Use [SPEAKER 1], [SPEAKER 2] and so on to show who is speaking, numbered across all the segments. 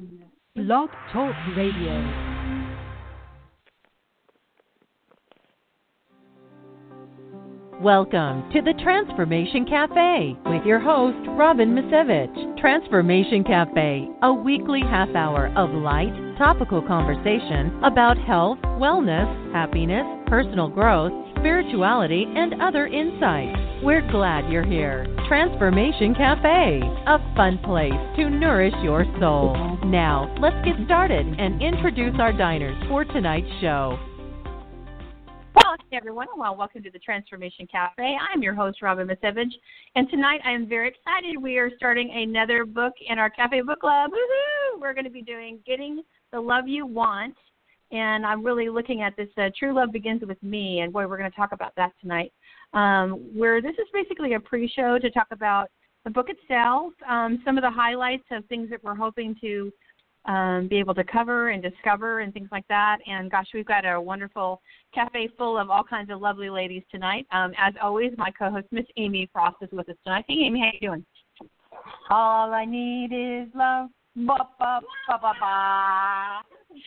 [SPEAKER 1] Blog Talk Radio. Welcome to the Transformation Cafe with your host, Robin Misevich. Transformation Cafe, a weekly half hour of light, topical conversation about health, wellness, happiness, personal growth, spirituality, and other insights. We're glad you're here. Transformation Cafe, a fun place to nourish your soul. Now, let's get started and introduce our diners for tonight's show.
[SPEAKER 2] Well, everyone, welcome to the Transformation Cafe. I'm your host, Robin Misevich, and tonight I am very excited. We are starting another book in our Cafe Book Club. Woo-hoo! We're going to be doing Getting the Love You Want, and I'm really looking at this True Love Begins With Me, and boy, we're going to talk about that tonight. This is basically a pre-show to talk about the book itself, some of the highlights of things that we're hoping to be able to cover and discover and things like that. And gosh, we've got a wonderful cafe full of all kinds of lovely ladies tonight. As always, my co-host, Miss Amy Frost, is with us tonight. Hey, Amy, how you doing? All I need is love. Ba-ba-ba-ba-ba.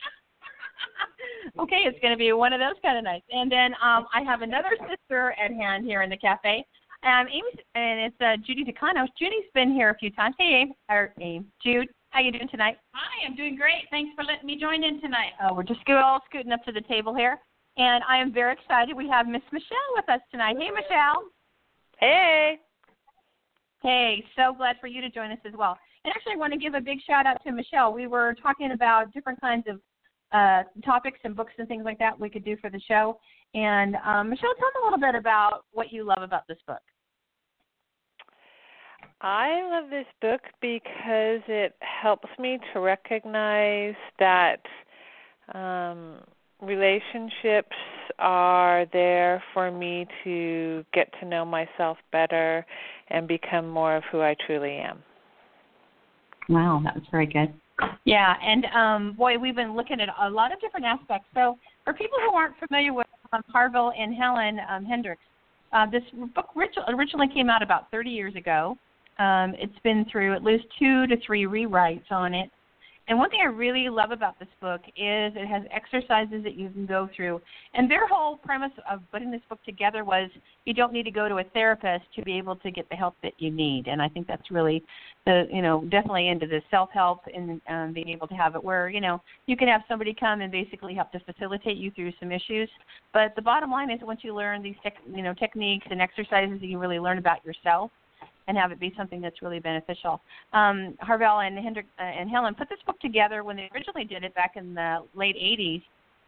[SPEAKER 2] Okay, it's going to be one of those kind of nights. And then I have another sister at hand here in the cafe. Amy, and it's Judy Takano. Judy's been here a few times. Hey, Jude. How you doing tonight?
[SPEAKER 3] Hi, I'm doing great. Thanks for letting me join in tonight.
[SPEAKER 2] We're just all scooting up to the table here. And I am very excited. We have Miss Michelle with us tonight. Hey, Michelle.
[SPEAKER 4] Hey.
[SPEAKER 2] Hey, so glad for you to join us as well. And actually, I want to give a big shout-out to Michelle. We were talking about different kinds of topics and books and things like that we could do for the show. And, Michelle, tell me a little bit about what you love about this book.
[SPEAKER 4] I love this book because it helps me to recognize that relationships are there for me to get to know myself better and become more of who I truly am.
[SPEAKER 2] Wow, that was very good. Yeah, and boy, we've been looking at a lot of different aspects. So for people who aren't familiar with Harville and Helen Hendricks, this book originally came out about 30 years ago. It's been through at least 2 to 3 rewrites on it. And one thing I really love about this book is it has exercises that you can go through. And their whole premise of putting this book together was you don't need to go to a therapist to be able to get the help that you need. And I think that's really definitely into the self-help and being able to have it where, you can have somebody come and basically help to facilitate you through some issues. But the bottom line is once you learn these techniques and exercises that you really learn about yourself, and have it be something that's really beneficial. Harville and Helen put this book together when they originally did it back in the late 80s.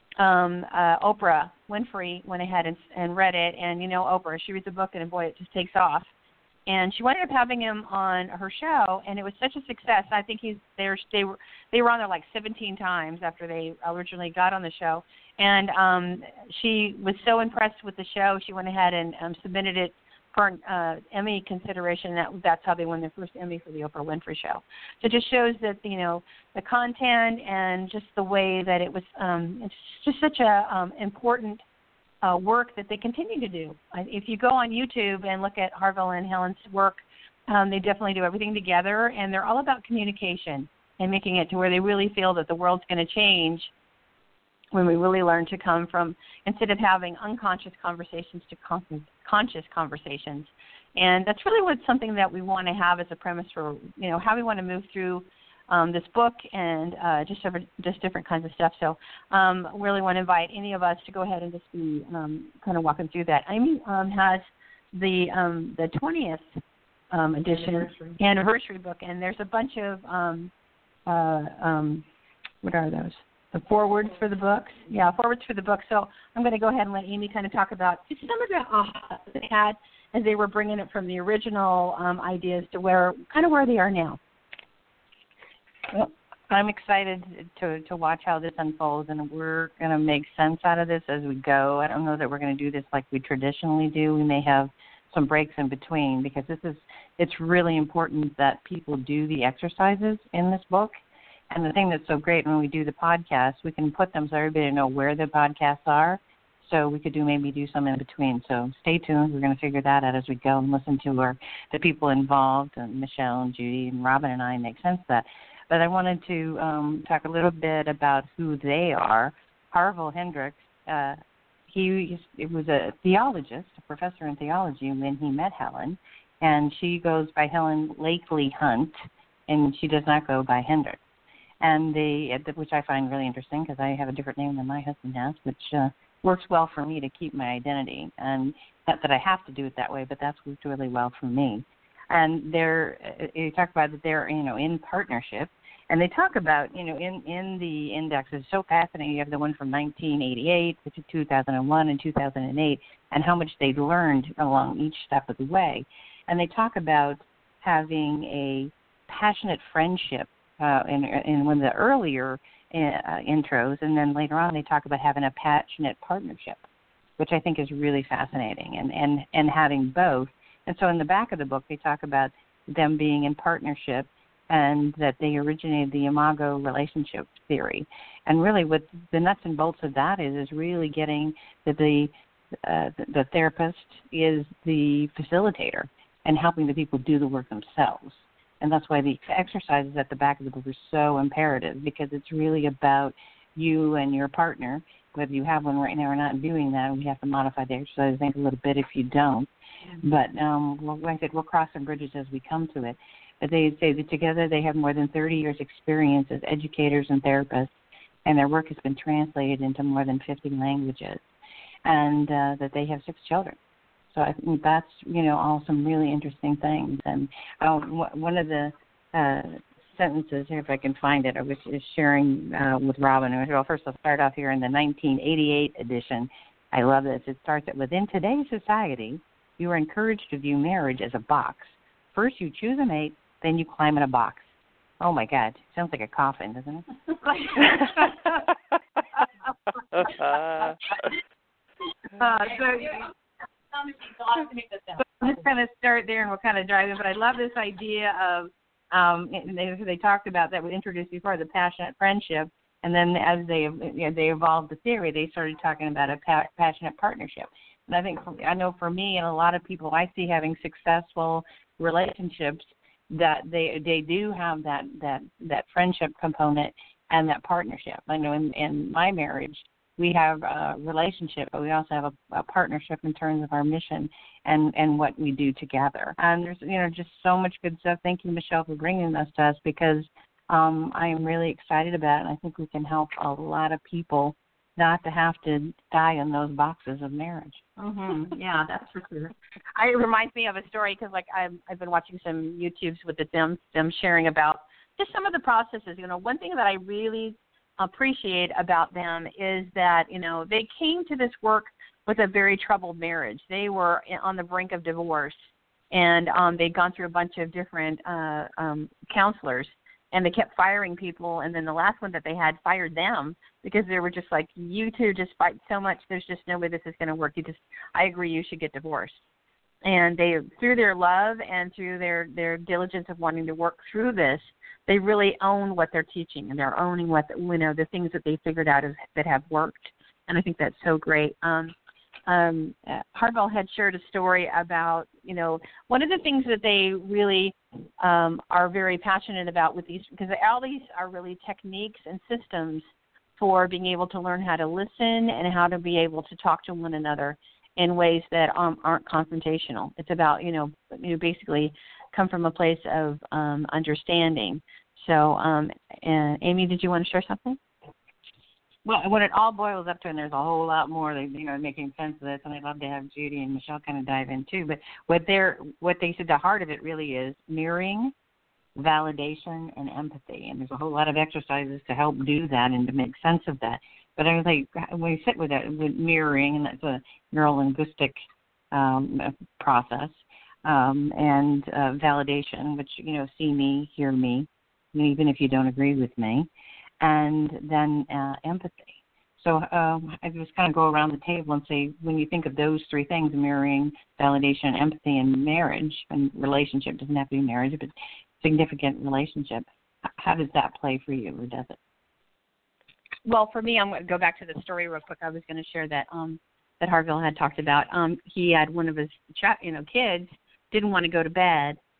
[SPEAKER 2] Oprah Winfrey went ahead and read it, and Oprah, she reads a book and boy, it just takes off. And she ended up having him on her show, and it was such a success. I think they were on there like 17 times after they originally got on the show. And she was so impressed with the show, she went ahead and submitted it for Emmy consideration. That's how they won their first Emmy for the Oprah Winfrey Show. So it just shows that the content and just the way that it was it's just such a important work that they continue to do. If you go on YouTube and look at Harville and Helen's work, they definitely do everything together, and they're all about communication and making it to where they really feel that the world's going to change when we really learn to come from, instead of having unconscious conversations, to conscious conversations. And that's really something that we want to have as a premise for, how we want to move through this book and just different kinds of stuff. So really want to invite any of us to go ahead and just be kind of walking through that. Amy has the 20th edition anniversary book, and there's a bunch of, what are those? The forwards for the books. Yeah, forwards for the book. So I'm going to go ahead and let Amy kind of talk about just some of the ahas they had as they were bringing it from the original ideas to where they are now.
[SPEAKER 5] Well, I'm excited to watch how this unfolds, and we're going to make sense out of this as we go. I don't know that we're going to do this like we traditionally do. We may have some breaks in between because it's really important that people do the exercises in this book. And the thing that's so great when we do the podcast, we can put them so everybody know where the podcasts are. So we could maybe do some in between. So stay tuned. We're going to figure that out as we go and listen to the people involved, and Michelle and Judy and Robin and I make sense of that. But I wanted to talk a little bit about who they are. Harville Hendrix, he was a theologist, a professor in theology when he met Helen, and she goes by Helen Lakely Hunt, and she does not go by Hendrix. And which I find really interesting because I have a different name than my husband has, which works well for me to keep my identity. And not that I have to do it that way, but that's worked really well for me. And you talk about that they're, in partnership. And they talk about, in the index, it's so fascinating. You have the one from 1988 to 2001 and 2008, and how much they learned along each step of the way. And they talk about having a passionate friendship in one of the earlier intros, and then later on they talk about having a passionate partnership, which I think is really fascinating, and having both. And so in the back of the book they talk about them being in partnership and that they originated the Imago relationship theory. And really what the nuts and bolts of that is really getting that the therapist is the facilitator and helping the people do the work themselves. And that's why the exercises at the back of the book are so imperative, because it's really about you and your partner, whether you have one right now or not, doing that. And we have to modify the exercise, I think, a little bit if you don't. But like I said, we'll cross some bridges as we come to it. But they say that together they have more than 30 years' experience as educators and therapists, and their work has been translated into more than 50 languages, and that they have 6 children. So I think that's, all some really interesting things. And one of the sentences here, if I can find it, I was just sharing with Robin. Well, first I'll start off here in the 1988 edition. I love this. It starts at, within today's society, you are encouraged to view marriage as a box. First you choose a mate, then you climb in a box. Oh, my God. Sounds like a coffin, doesn't it? I'm just going to start there and we'll kind of drive in. But I love this idea of, they talked about that we introduced before, the passionate friendship. And then as they evolved the theory, they started talking about a passionate partnership. And I know for me and a lot of people I see having successful relationships, that they do have that friendship component and that partnership. I know in my marriage, we have a relationship, but we also have a partnership in terms of our mission and what we do together. And there's, just so much good stuff. Thank you, Michelle, for bringing this to us, because I am really excited about it, and I think we can help a lot of people not to have to die in those boxes of marriage.
[SPEAKER 2] Mm-hmm. Yeah, that's for sure. It reminds me of a story because, I've been watching some YouTubes with them sharing about just some of the processes. One thing that I really appreciate about them is that, they came to this work with a very troubled marriage. They were on the brink of divorce, and they'd gone through a bunch of different counselors, and they kept firing people, and then the last one that they had fired them because they were just like, you two just fight so much, there's just no way this is going to work. I agree, you should get divorced. And they, through their love and through their diligence of wanting to work through this, they really own what they're teaching, and they're owning what the things that they figured out that have worked. And I think that's so great. Harville had shared a story about, one of the things that they really are very passionate about with these, because all these are really techniques and systems for being able to learn how to listen and how to be able to talk to one another in ways that aren't confrontational. It's about, basically come from a place of understanding. So, Amy, did you want to share something? Well, when it all boils up to, and there's a whole lot more, making sense of this, and I'd love to have Judy and Michelle kind of dive in too. But what they said, the heart of it really is mirroring, validation, and empathy. And there's a whole lot of exercises to help do that and to make sense of that. But I was like, when you sit with that, with mirroring, and that's a neurolinguistic process, and validation, which, see me, hear me, even if you don't agree with me. And then empathy. So I just kind of go around the table and say, when you think of those 3 things, mirroring, validation, empathy, and marriage, and relationship, doesn't have to be marriage, but significant relationship, how does that play for you, or does it? Well, for me, I'm going to go back to the story real quick. I was going to share that Harville had talked about. He had one of his kids didn't want to go to bed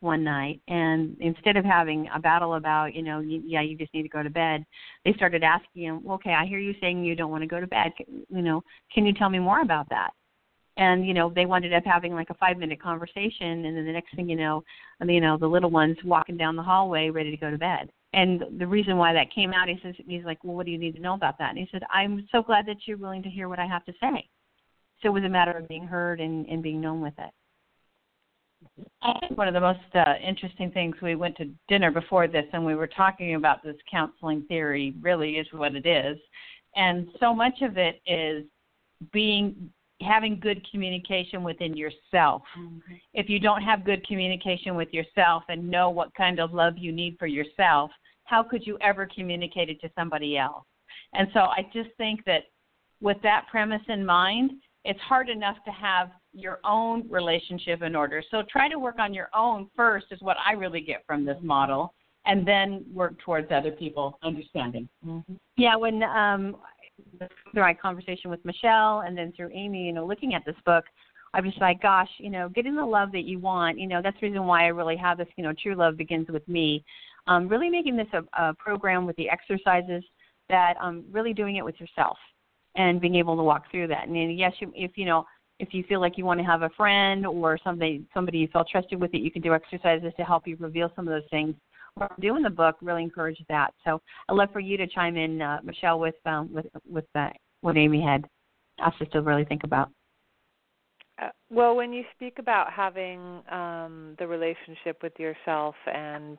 [SPEAKER 2] one night, and instead of having a battle about, you just need to go to bed, they started asking him, okay, I hear you saying you don't want to go to bed. Can you tell me more about that? And, they wound up having like a 5-minute conversation, and then the next thing you know, the little one's walking down the hallway ready to go to bed. And the reason why that came out, he's like, well, what do you need to know about that? And he said, I'm so glad that you're willing to hear what I have to say. So it was a matter of being heard and being known with it.
[SPEAKER 5] I think one of the most interesting things, we went to dinner before this and we were talking about this counseling theory really is what it is. And so much of it is having good communication within yourself. Mm-hmm. If you don't have good communication with yourself and know what kind of love you need for yourself, how could you ever communicate it to somebody else? And so I just think that with that premise in mind, it's hard enough to have your own relationship in order. So try to work on your own first is what I really get from this model, and then work towards other people understanding.
[SPEAKER 2] Mm-hmm. Yeah, when through my conversation with Michelle and then through Amy, looking at this book, I was like, gosh, getting the love that you want, that's the reason why I really have this, True Love Begins With Me. Really making this a program with the exercises that really doing it with yourself and being able to walk through that. And yes, if you feel like you want to have a friend or somebody you feel trusted with, that you can do exercises to help you reveal some of those things. What I'm doing the book really encourages that. So I'd love for you to chime in, Michelle, with what Amy had asked us to really think about.
[SPEAKER 4] Well, when you speak about having the relationship with yourself and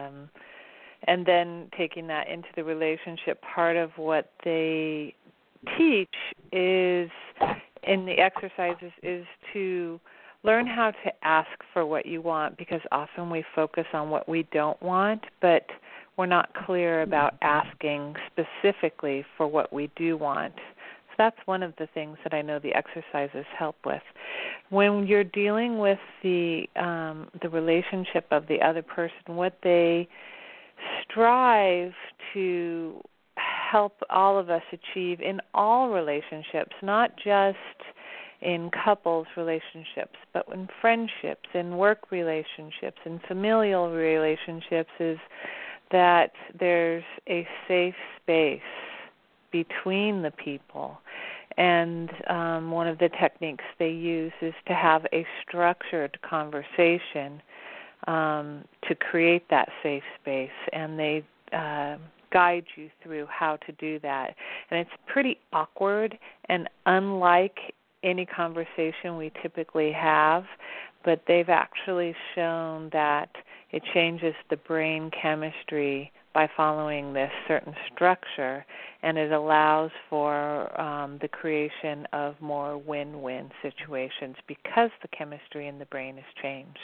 [SPEAKER 4] then taking that into the relationship, part of what they teach is in the exercises is to learn how to ask for what you want, because often we focus on what we don't want, but we're not clear about asking specifically for what we do want. So that's one of the things that I know the exercises help with. When you're dealing with the relationship of the other person, what they strive to help all of us achieve in all relationships, not just in couples relationships, but in friendships, in work relationships, in familial relationships, is that there's a safe space between the people. And one of the techniques they use is to have a structured conversation to create that safe space, and they guide you through how to do that. And it's pretty awkward and unlike any conversation we typically have, but they've actually shown that it changes the brain chemistry by following this certain structure, and it allows for the creation of more win-win situations because the chemistry in the brain has changed.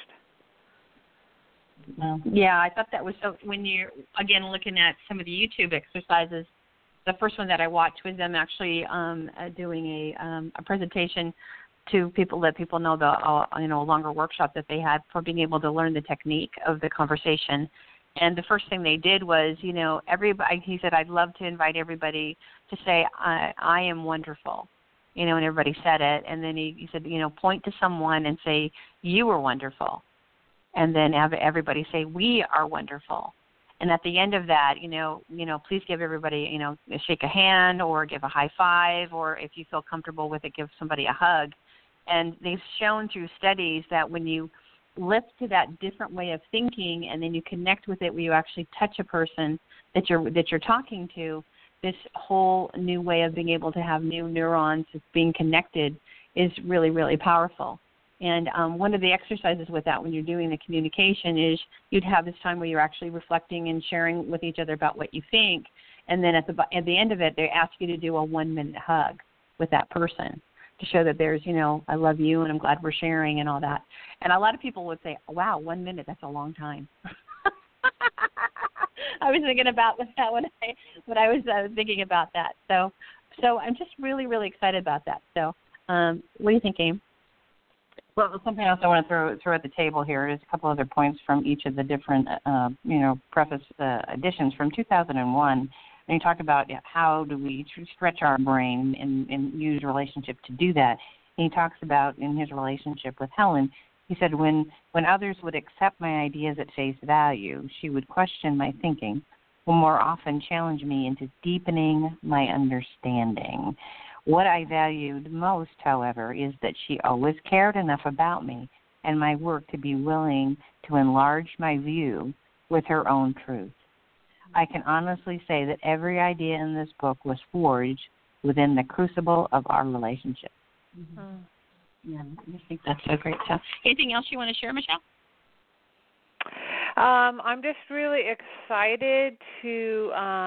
[SPEAKER 2] Yeah, I thought that was so. When you're, again, looking at some of the YouTube exercises, the first one that I watched was them actually doing a presentation to people, that people know, a longer workshop that they had for being able to learn the technique of the conversation. And the first thing they did was, everybody, he said, I'd love to invite everybody to say, I am wonderful, and everybody said it. And then he said, point to someone and say, you are wonderful. And then have everybody say, we are wonderful. And at the end of that, please give everybody, shake a hand or give a high five, or if you feel comfortable with it, give somebody a hug. And they've shown through studies that when you lift to that different way of thinking, and then you connect with it where you actually touch a person that you're talking to, this whole new way of being able to have new neurons being connected is really, really powerful. And one of the exercises with that when you're doing the communication is you'd have this time where you're actually reflecting and sharing with each other about what you think. And then at the end of it, they ask you to do a 1-minute hug with that person to show that there's, I love you and I'm glad we're sharing and all that. And a lot of people would say, wow, 1 minute, that's a long time. I was thinking about that when I was thinking about that. So I'm just really, really excited about that. So what do you think, Aim?
[SPEAKER 5] Well, something else I want to throw at the table here is a couple other points from each of the different, preface editions from 2001. And you talk about how do we stretch our brain and use relationship to do that. And he talks about in his relationship with Helen, He said, when others would accept my ideas at face value, she would question my thinking, or more often challenge me into deepening my understanding. What I valued most, however, is that she always cared enough about me and my work to be willing to enlarge my view with her own truth. I can honestly say that every idea in this book was forged within the crucible of our relationship.
[SPEAKER 2] Mm-hmm. Yeah, I think that's so great. So, anything else you want to share, Michelle?
[SPEAKER 4] I'm just really excited to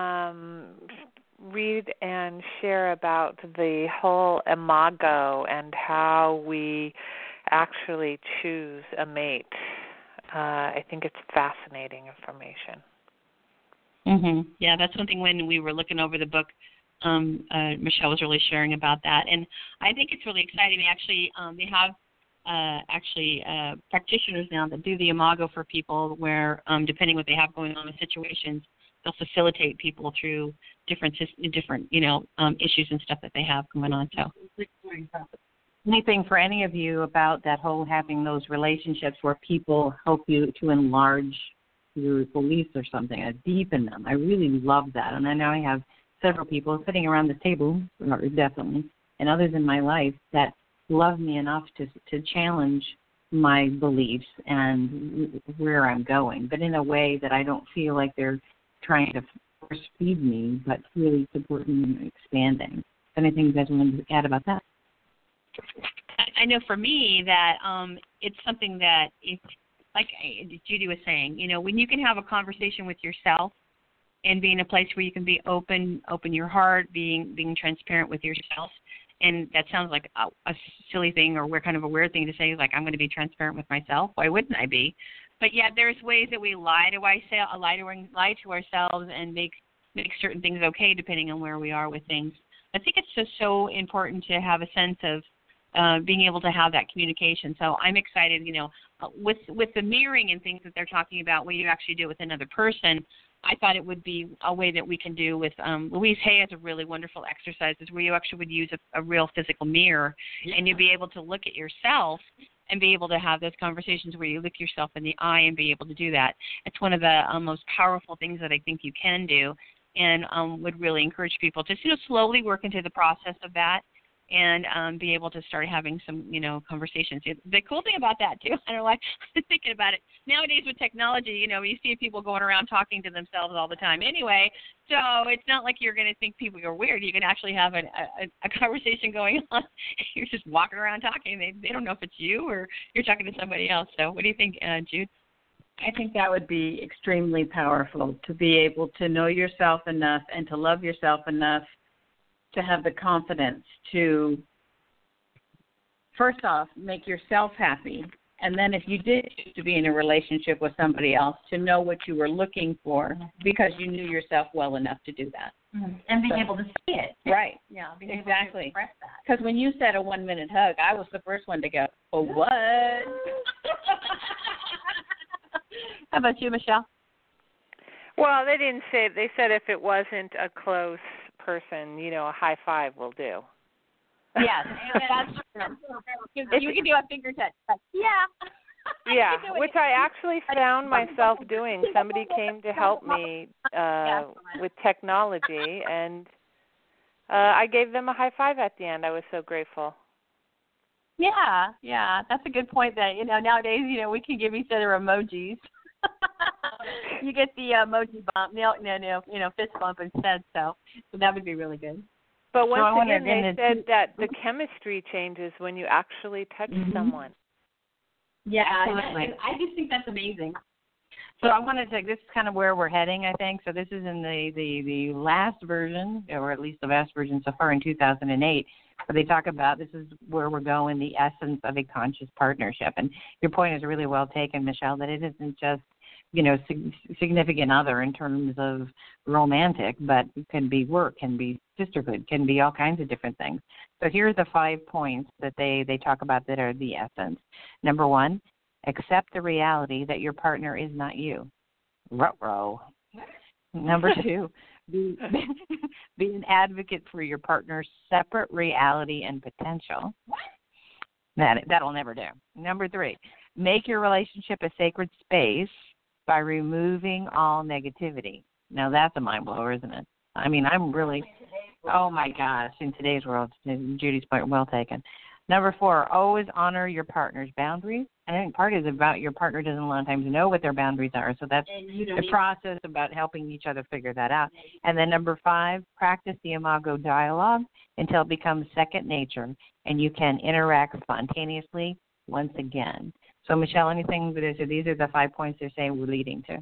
[SPEAKER 4] read and share about the whole imago and how we actually choose a mate. I think it's fascinating information.
[SPEAKER 2] Mm-hmm. Yeah, that's something when we were looking over the book, Michelle was really sharing about that. And I think it's really exciting. They have practitioners now that do the imago for people where, depending what they have going on in situations, they'll facilitate people through different issues and stuff that they have going on. So,
[SPEAKER 5] anything for any of you about that whole having those relationships where people help you to enlarge your beliefs or something, deepen them. I really love that. And I know I have several people sitting around this table, definitely, and others in my life that love me enough to challenge my beliefs and where I'm going, but in a way that I don't feel like they're trying to force feed me, but really supporting and expanding. Anything you guys want to add about that?
[SPEAKER 2] I know for me that it's something that, like Judy was saying, when you can have a conversation with yourself and be in a place where you can be open your heart, being transparent with yourself. And that sounds like a silly thing or kind of a weird thing to say, like I'm going to be transparent with myself. Why wouldn't I be? But yet there's ways that we lie to ourselves and make certain things okay depending on where we are with things. I think it's just so important to have a sense of being able to have that communication. So I'm excited, with the mirroring and things that they're talking about, where you actually do it with another person. I thought it would be a way that we can do with Louise Hay has a really wonderful exercises where you actually would use a real physical mirror, and you'd be able to look at yourself and be able to have those conversations where you look yourself in the eye and be able to do that. It's one of the most powerful things that I think you can do, and would really encourage people to slowly work into the process of that. And be able to start having some, conversations. The cool thing about that, too, I don't know why I'm thinking about it. Nowadays with technology, you see people going around talking to themselves all the time anyway. So it's not like you're going to think people are weird. You can actually have a conversation going on. You're just walking around talking. They don't know if it's you or you're talking to somebody else. So what do you think, Jude?
[SPEAKER 5] I think that would be extremely powerful, to be able to know yourself enough and to love yourself enough to have the confidence to, first off, make yourself happy. And then if you did choose to be in a relationship with somebody else, to know what you were looking for because you knew yourself well enough to do that.
[SPEAKER 2] Mm-hmm. And being able to see it.
[SPEAKER 5] Right.
[SPEAKER 2] Yeah, being
[SPEAKER 5] exactly.
[SPEAKER 2] able to express that.
[SPEAKER 5] Because when you said a 1-minute hug, I was the first one to go, oh, what?
[SPEAKER 2] How about you, Michelle?
[SPEAKER 4] Well, they didn't say, they said if it wasn't a close person, a high five will do.
[SPEAKER 2] Yes, that's true. You can do a finger touch.
[SPEAKER 4] Yeah, which I actually found myself doing. Somebody came to help me with technology, and I gave them a high five at the end. I was so grateful.
[SPEAKER 2] Yeah, that's a good point. That nowadays, we can give each other emojis. You get the emoji bump, fist bump instead. So that would be really good.
[SPEAKER 4] But once again, they said that the chemistry changes when you actually touch someone.
[SPEAKER 2] Yeah, absolutely. I just think that's amazing.
[SPEAKER 5] So I wanted to, this is kind of where we're heading, I think. So this is in the last version, or at least the last version so far in 2008, where they talk about this is where we're going, the essence of a conscious partnership. And your point is really well taken, Michelle, that it isn't just, significant other in terms of romantic, but it can be work, can be sisterhood, can be all kinds of different things. So here are the 5 points that they talk about that are the essence. Number 1, accept the reality that your partner is not you. Ruh-roh. Number 2, be an advocate for your partner's separate reality and potential. That'll never do. Number 3, make your relationship a sacred space by removing all negativity. Now, that's a mind blower, isn't it? I mean, I'm really, oh, my gosh, in today's world, Judy's point, well taken. Number 4, always honor your partner's boundaries. I think part is about your partner doesn't a lot of times know what their boundaries are, so that's the process about helping each other figure that out. And then number 5, practice the Imago dialogue until it becomes second nature and you can interact spontaneously once again. So, Michelle, anything? So these are the 5 points they're saying we're leading to.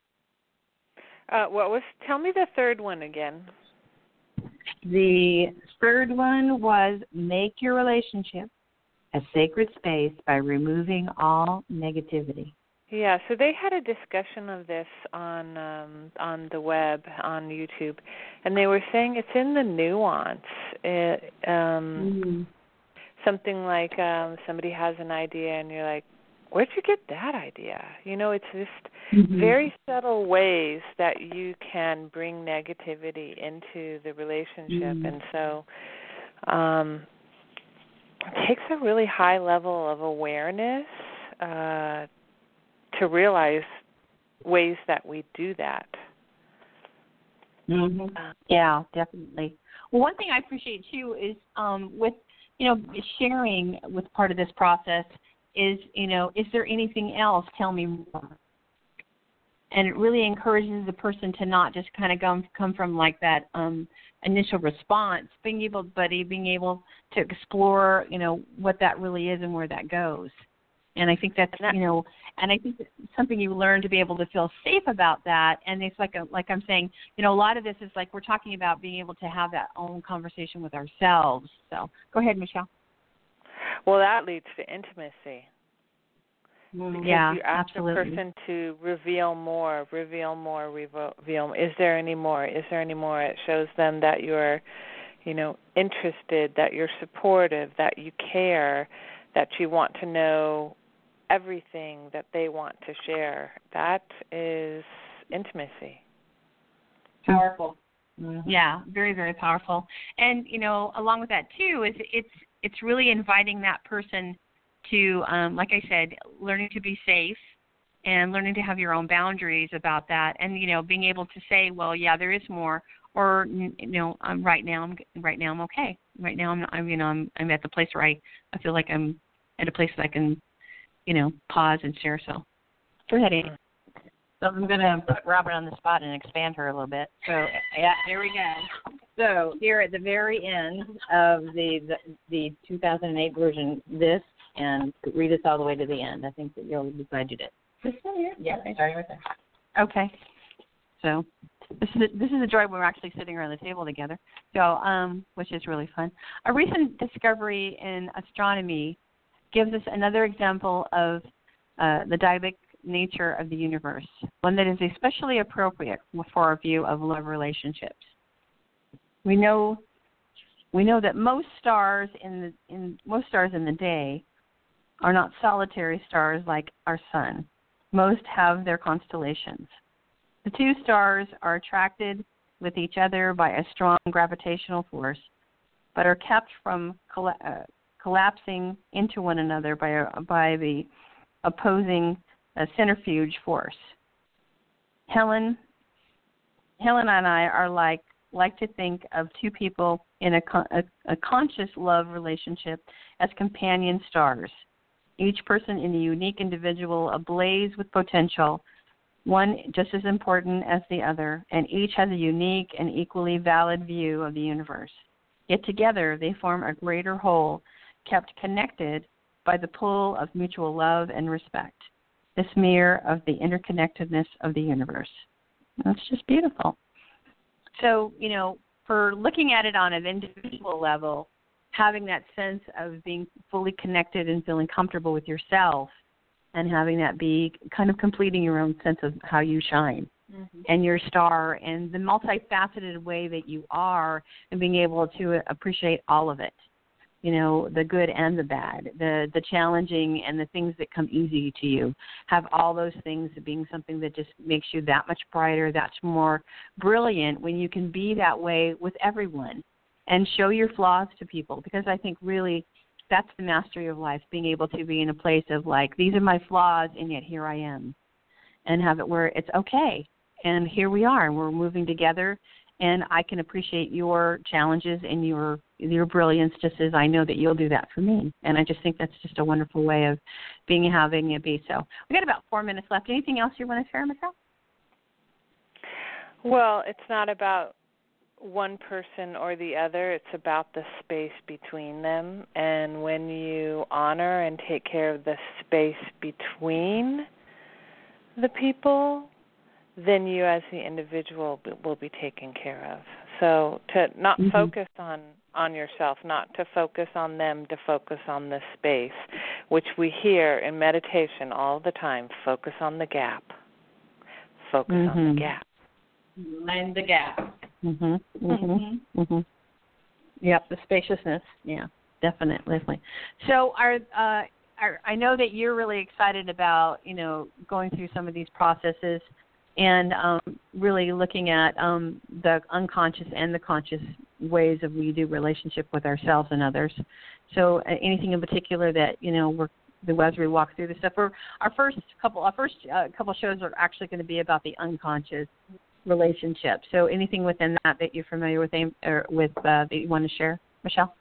[SPEAKER 4] Tell me the third one again.
[SPEAKER 5] The third one was make your relationship a sacred space by removing all negativity.
[SPEAKER 4] Yeah, so they had a discussion of this on the web, on YouTube, and they were saying it's in the nuance. Something like somebody has an idea and you're like, where'd you get that idea? You know, it's just very subtle ways that you can bring negativity into the relationship. And so it takes a really high level of awareness to realize ways that we do that.
[SPEAKER 5] Yeah, definitely. Well, one thing I appreciate, too, is with, sharing with part of this process is, is there anything else? Tell me more. And it really encourages the person to not just kind of come from like that initial response, being able to explore, what that really is and where that goes. And I think that's, and I think that's something you learn to be able to feel safe about that. And it's like I'm saying, a lot of this is like we're talking about being able to have that own conversation with ourselves. So go ahead, Michelle.
[SPEAKER 4] Well, that leads to intimacy. Because you ask
[SPEAKER 5] absolutely.
[SPEAKER 4] the person to reveal more. Is there any more? It shows them that you're, interested, that you're supportive, that you care, that you want to know everything that they want to share. That is intimacy.
[SPEAKER 5] Powerful. Yeah, very, very powerful. And, along with that, too, is it's really inviting that person to, like I said, learning to be safe and learning to have your own boundaries about that, and being able to say, well, yeah, there is more, or right now I'm okay. Right now I'm at the place where I feel like I'm at a place that I can, pause and share. So go ahead, Amy. So I'm going to put Robert on the spot and expand her a little bit. So here we go. So here at the very end of the 2008 version, and read us all the way to the end. I think that you'll be glad you did. This one here? Yeah, starting right there. Okay. So this is a joy when we're actually sitting around the table together. So which is really fun. A recent discovery in astronomy gives us another example of the dynamic nature of the universe, one that is especially appropriate for our view of love relationships. We know that most stars in the day are not solitary stars like our sun. Most have their constellations. The two stars are attracted with each other by a strong gravitational force, but are kept from collapsing into one another by the opposing centrifuge force. Helen and I are like to think of two people in a conscious love relationship as companion stars, each person in a unique individual ablaze with potential, one just as important as the other, and each has a unique and equally valid view of the universe. Yet together they form a greater whole, kept connected by the pull of mutual love and respect, this mirror of the interconnectedness of the universe. That's just beautiful. So, for looking at it on an individual level, having that sense of being fully connected and feeling comfortable with yourself, and having that be kind of completing your own sense of how you shine and your star and the multifaceted way that you are, and being able to appreciate all of it, the good and the bad, the challenging and the things that come easy to you. Have all those things being something that just makes you that much brighter, that much more brilliant when you can be that way with everyone and show your flaws to people. Because I think really that's the mastery of life, being able to be in a place of like, these are my flaws, and yet here I am, and have it where it's okay, and here we are, and we're moving together, and I can appreciate your challenges and your brilliance just as I know that you'll do that for me. And I just think that's just a wonderful way of having it be. So we got about 4 minutes left. Anything else you want to share, Michelle?
[SPEAKER 4] Well, it's not about one person or the other. It's about the space between them. And when you honor and take care of the space between the people, then you as the individual will be taken care of. So to not focus on yourself, not to focus on them, to focus on the space, which we hear in meditation all the time. Focus on the gap. Focus on the gap.
[SPEAKER 2] Mind the gap.
[SPEAKER 5] Yep, the spaciousness. Yeah, definitely. So I know that you're really excited about, going through some of these processes and really looking at the unconscious and the conscious ways of we do relationship with ourselves and others. So anything in particular that, as we walk through this stuff, our first couple shows are actually going to be about the unconscious relationship. So anything within that you're familiar with, that you want to share, Michelle?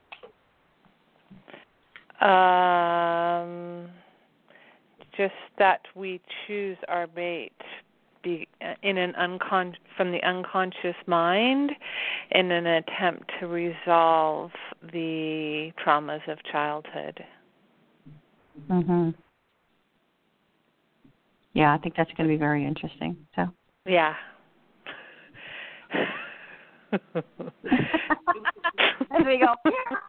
[SPEAKER 4] Just that we choose our mate from the unconscious mind in an attempt to resolve the traumas of childhood.
[SPEAKER 5] Yeah, I think that's going to be very interesting. So.
[SPEAKER 4] Yeah.
[SPEAKER 5] As we go.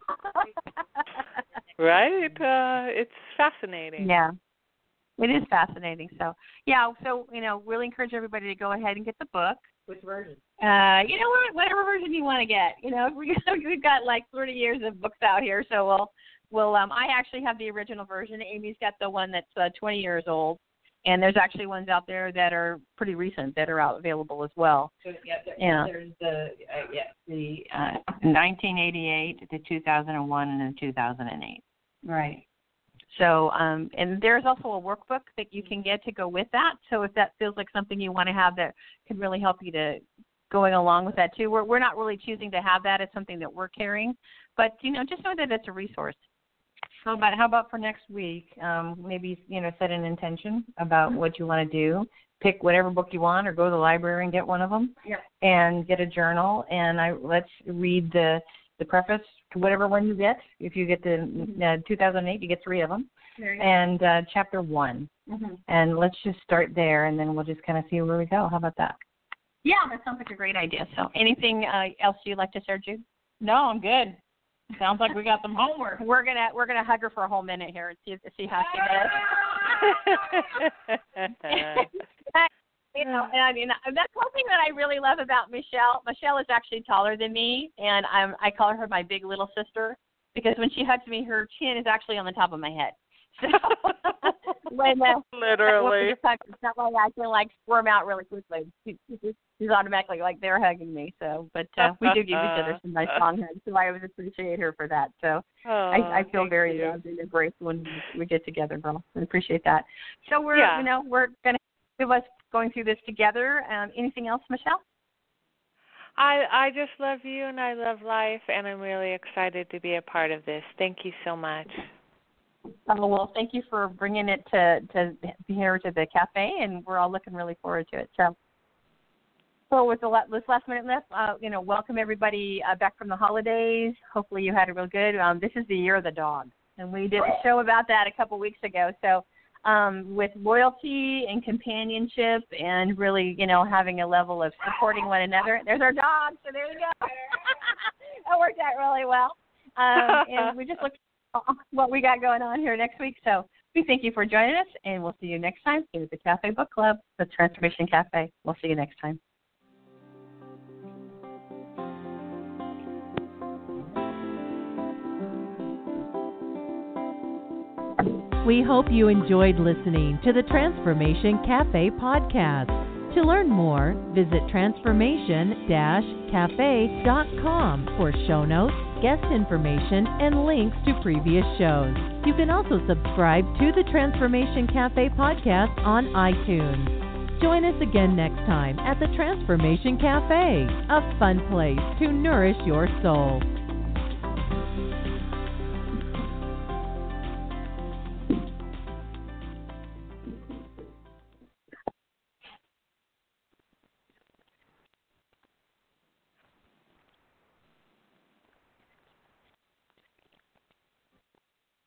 [SPEAKER 4] Right? It's fascinating.
[SPEAKER 5] Yeah. It is fascinating. So, really encourage everybody to go ahead and get the book.
[SPEAKER 2] Which version?
[SPEAKER 5] Whatever version you want to get. We've got like 30 years of books out here, so we'll. I actually have the original version. Amy's got the one that's 20 years old, and there's actually ones out there that are pretty recent that are out available as well.
[SPEAKER 2] So, there's the 1988, the 2001, and the 2008.
[SPEAKER 5] Right. So, and there's also a workbook that you can get to go with that. So if that feels like something you want to have that can really help you to going along with that too. We're not really choosing to have that as something that we're carrying, but just know that it's a resource.
[SPEAKER 2] How about for next week? Maybe set an intention about what you want to do. Pick whatever book you want, or go to the library and get one of them.
[SPEAKER 5] Yeah.
[SPEAKER 2] And get a journal, and let's read the preface to whatever one you get. If you get the 2008, you get 3 of them. And chapter 1. And let's just start there, and then we'll just kind of see where we go. How about that?
[SPEAKER 5] Yeah, that sounds like a great idea. So anything else you'd like to share, Jude?
[SPEAKER 2] No, I'm good. Sounds like we got some homework.
[SPEAKER 5] We're gonna hug her for a whole minute here and see how she does. And I mean, that's one thing that I really love about Michelle. Michelle is actually taller than me, and I call her my big little sister because when she hugs me, her chin is actually on the top of my head. So when
[SPEAKER 4] literally,
[SPEAKER 5] it's not like I can squirm out really quickly. She's automatically like they're hugging me. So, but we do give each other some nice long hugs. So I always appreciate her for that. So I feel very loved and embraced when we get together, girl. I appreciate that. So we're we're gonna give us going through this together. Anything else, Michelle?
[SPEAKER 4] I just love you and I love life, and I'm really excited to be a part of this. Thank you so much.
[SPEAKER 5] Oh, well, thank you for bringing it to here to the cafe, and we're all looking really forward to it. So with this last minute left, welcome everybody back from the holidays. Hopefully you had it real good. This is the year of the dog, and we did a show about that a couple weeks ago. So with loyalty and companionship and really, having a level of supporting one another. There's our dog, so there you go. That worked out really well. And we just looked at what we got going on here next week. So we thank you for joining us, and we'll see you next time here at the Cafe Book Club, the Transformation Cafe. We'll see you next time. We hope you enjoyed listening to the Transformation Cafe podcast.
[SPEAKER 1] To learn more, visit transformation-cafe.com for show notes, guest information, and links to previous shows. You can also subscribe to the Transformation Cafe podcast on iTunes. Join us again next time at the Transformation Cafe, a fun place to nourish your soul.